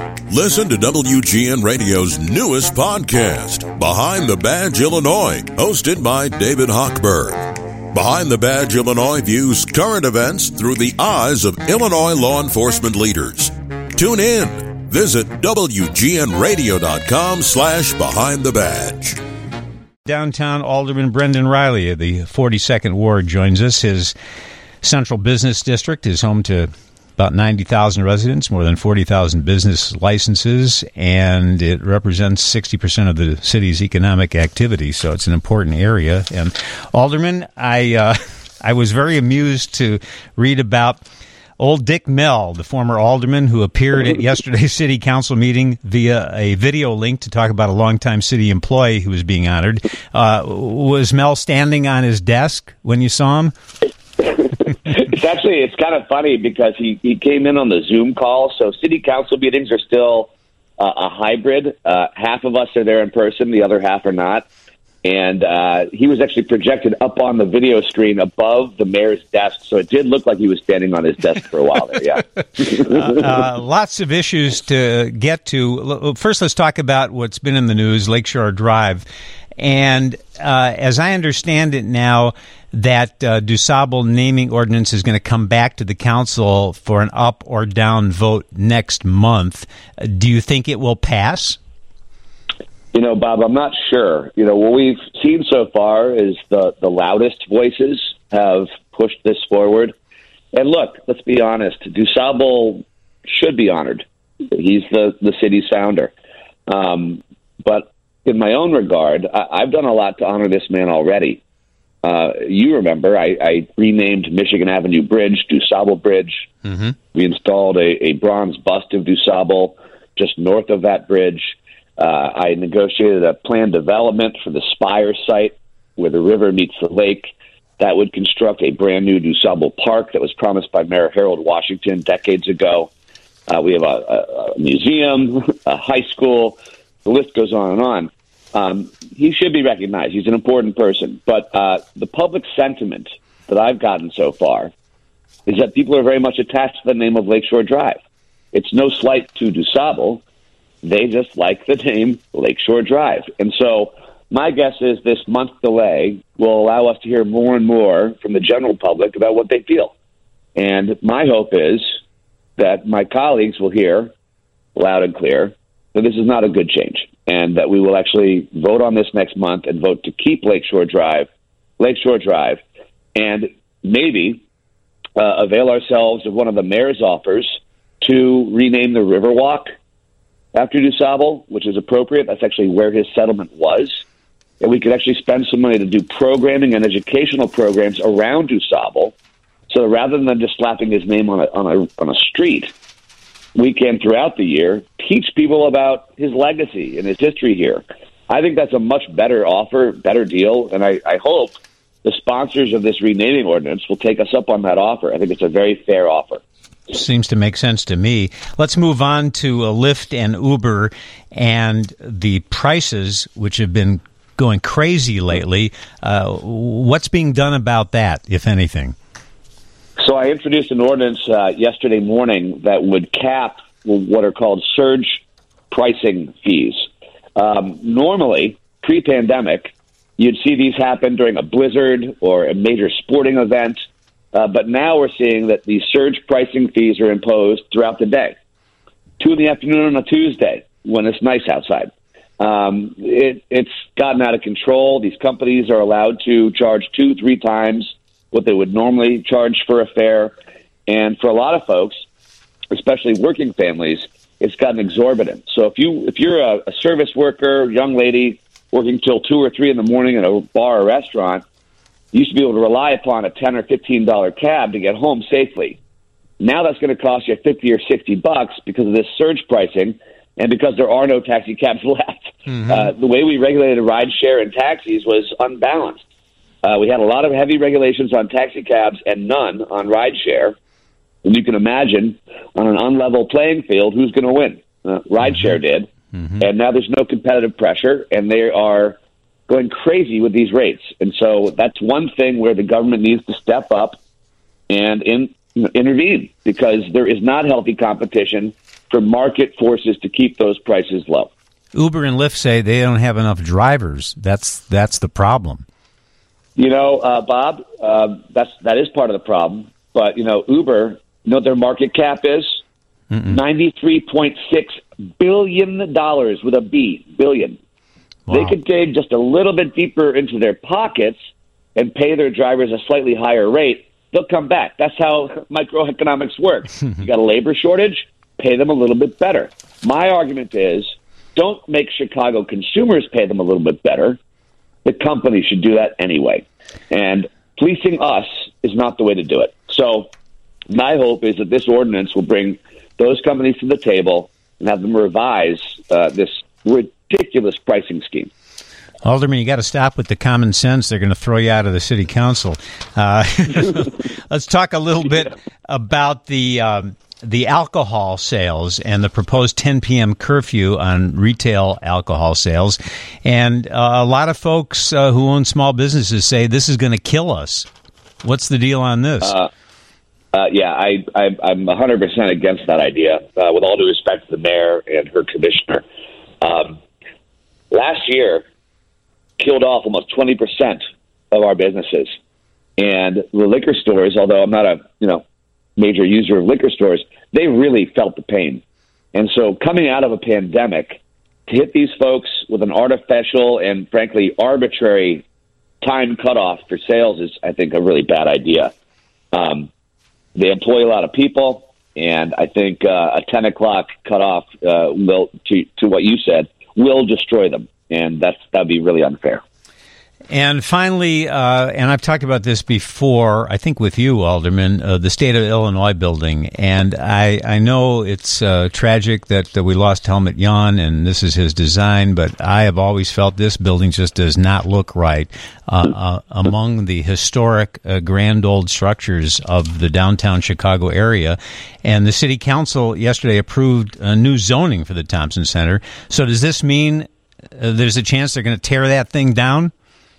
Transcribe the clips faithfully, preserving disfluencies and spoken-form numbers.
Listen to W G N Radio's newest podcast, Behind the Badge Illinois, hosted by David Hochberg. Behind the Badge Illinois views current events through the eyes of Illinois law enforcement leaders. Tune in. Visit W G N radio dot com slash behind the badge. Downtown Alderman Brendan Riley of the forty-second Ward joins us. His central business district is home to about ninety thousand residents, more than forty thousand business licenses, and it represents sixty percent of the city's economic activity, so it's an important area. And Alderman, I uh, I was very amused to read about old Dick Mell, the former alderman who appeared at yesterday's city council meeting via a video link to talk about a longtime city employee who was being honored. Uh, was Mell standing on his desk when you saw him? It's actually, it's kind of funny because he, he came in on the Zoom call. So city council meetings are still uh, a hybrid. Uh, half of us are there in person, the other half are not. And uh, he was actually projected up on the video screen above the mayor's desk. So it did look like he was standing on his desk for a while there, yeah. uh, uh, lots of issues to get to. First, let's talk about what's been in the news, Lakeshore Drive. And uh, as I understand it now, that uh, DuSable naming ordinance is going to come back to the council for an up or down vote next month. Do you think it will pass? You know, Bob, I'm not sure. You know, what we've seen so far is the, the loudest voices have pushed this forward. And look, let's be honest, DuSable should be honored. He's the, the city's founder. Um, but in my own regard, I, I've done a lot to honor this man already. Uh, you remember, I, I renamed Michigan Avenue Bridge DuSable Bridge. Mm-hmm. We installed a, a bronze bust of DuSable just north of that bridge. Uh, I negotiated a planned development for the Spire site where the river meets the lake. That would construct a brand new DuSable Park that was promised by Mayor Harold Washington decades ago. Uh, we have a, a, a museum, a high school. The list goes on and on. Um, he should be recognized. He's an important person. But uh, the public sentiment that I've gotten so far is that people are very much attached to the name of Lakeshore Drive. It's no slight to DuSable. They just like the name Lakeshore Drive. And so my guess is this month delay will allow us to hear more and more from the general public about what they feel. And my hope is that my colleagues will hear loud and clear that this is not a good change, and that we will actually vote on this next month and vote to keep Lakeshore Drive, Lakeshore Drive, and maybe uh, avail ourselves of one of the mayor's offers to rename the Riverwalk after DuSable, which is appropriate. That's actually where his settlement was. And we could actually spend some money to do programming and educational programs around DuSable. So rather than just slapping his name on a, on a, on a street, we can, throughout the year, teach people about his legacy and his history here. I think that's a much better offer, better deal, and I, I hope the sponsors of this renaming ordinance will take us up on that offer. I think it's a very fair offer. Seems to make sense to me. Let's move on to uh, Lyft and Uber and the prices, which have been going crazy lately. Uh, what's being done about that, if anything? So I introduced an ordinance uh, yesterday morning that would cap what are called surge pricing fees. Um, normally, pre-pandemic, you'd see these happen during a blizzard or a major sporting event, uh, but now we're seeing that these surge pricing fees are imposed throughout the day. Two in the afternoon on a Tuesday when it's nice outside. Um, it, it's gotten out of control. These companies are allowed to charge two, three times what they would normally charge for a fare. And for a lot of folks, especially working families, it's gotten exorbitant. So if, you, if you're a, a service worker, young lady, working till two or three in the morning in a bar or restaurant, you used to be able to rely upon a ten or fifteen dollars cab to get home safely. Now that's going to cost you fifty or sixty bucks because of this surge pricing and because there are no taxi cabs left. Mm-hmm. Uh, the way we regulated rideshare and taxis was unbalanced. Uh, we had a lot of heavy regulations on taxi cabs and none on rideshare. And you can imagine, on an unlevel playing field, who's going to win? Uh, rideshare mm-hmm. did. Mm-hmm. And now there's no competitive pressure, and they are going crazy with these rates. And so that's one thing where the government needs to step up and in, you know, intervene, because there is not healthy competition for market forces to keep those prices low. Uber and Lyft say they don't have enough drivers. That's that's the problem. You know, uh, Bob, uh, that's that is part of the problem. But you know, Uber, you know what their market cap is? ninety-three point six billion dollars with a B, billion. Wow. They could dig just a little bit deeper into their pockets and pay their drivers a slightly higher rate. They'll come back. That's how microeconomics works. You got a labor shortage, pay them a little bit better. My argument is, don't make Chicago consumers pay them a little bit better. The company should do that anyway. And policing us is not the way to do it. So my hope is that this ordinance will bring those companies to the table and have them revise uh, this ridiculous pricing scheme. Alderman, you got to stop with the common sense. They're going to throw you out of the city council. Uh, let's talk a little bit about the um, the alcohol sales and the proposed ten p.m. curfew on retail alcohol sales. And uh, a lot of folks uh, who own small businesses say this is going to kill us. What's the deal on this? Uh, uh, yeah, I, I, I'm one hundred percent against that idea, uh, with all due respect to the mayor and her commissioner. Um, last year, killed off almost twenty percent of our businesses. And the liquor stores, although I'm not a you know major user of liquor stores, they really felt the pain. And so coming out of a pandemic, to hit these folks with an artificial and, frankly, arbitrary time cutoff for sales is, I think, a really bad idea. Um, they employ a lot of people, and I think uh, a ten o'clock cutoff uh, will, to, to what you said, will destroy them. And that's that'd be really unfair. And finally, uh, and I've talked about this before, I think with you, Alderman, uh, the State of Illinois building. And I, I know it's uh, tragic that, that we lost Helmut Jahn, and this is his design, but I have always felt this building just does not look right uh, uh, among the historic, uh, grand old structures of the downtown Chicago area. And the City Council yesterday approved a new zoning for the Thompson Center. So does this mean uh, there's a chance they're going to tear that thing down?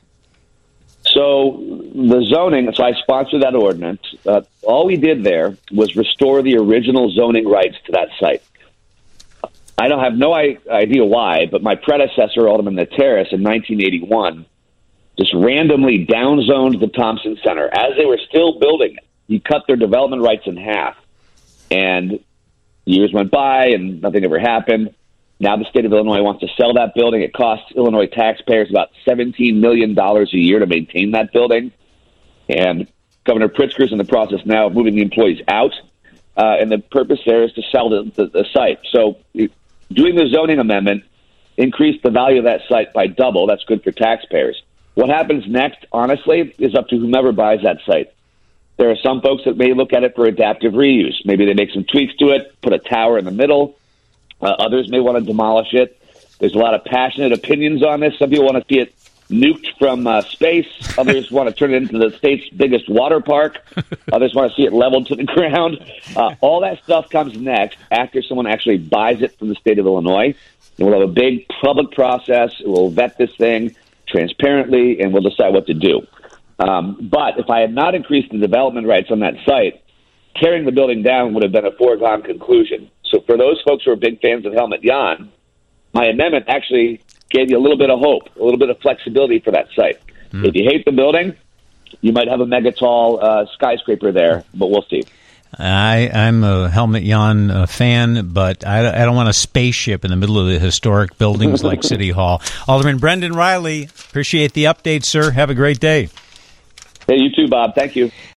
So the zoning, so I sponsored that ordinance. Uh, all we did there was restore the original zoning rights to that site. I don't have no idea why, but my predecessor, Alderman Nateris, in nineteen eighty-one, just randomly downzoned the Thompson Center as they were still building it. He cut their development rights in half. And years went by and nothing ever happened. Now the state of Illinois wants to sell that building. It costs Illinois taxpayers about seventeen million dollars a year to maintain that building. And Governor Pritzker's in the process now of moving the employees out. Uh, and the purpose there is to sell the, the, the site. So doing the zoning amendment increased the value of that site by double. That's good for taxpayers. What happens next, honestly, is up to whomever buys that site. There are some folks that may look at it for adaptive reuse. Maybe they make some tweaks to it, put a tower in the middle. Uh, others may want to demolish it. There's a lot of passionate opinions on this. Some people want to see it nuked from uh, space. Others want to turn it into the state's biggest water park. Others want to see it leveled to the ground. Uh, all that stuff comes next after someone actually buys it from the state of Illinois. And we'll have a big public process. We'll vet this thing transparently, and we'll decide what to do. Um, but if I had not increased the development rights on that site, tearing the building down would have been a foregone conclusion. So for those folks who are big fans of Helmut Jahn, my amendment actually gave you a little bit of hope, a little bit of flexibility for that site. Mm. If you hate the building, you might have a mega tall uh, skyscraper there, but we'll see. I, I'm a Helmut Jahn uh, fan, but I, I don't want a spaceship in the middle of the historic buildings like City Hall. Alderman Brendan Riley, appreciate the update, sir. Have a great day. Hey, you too, Bob. Thank you.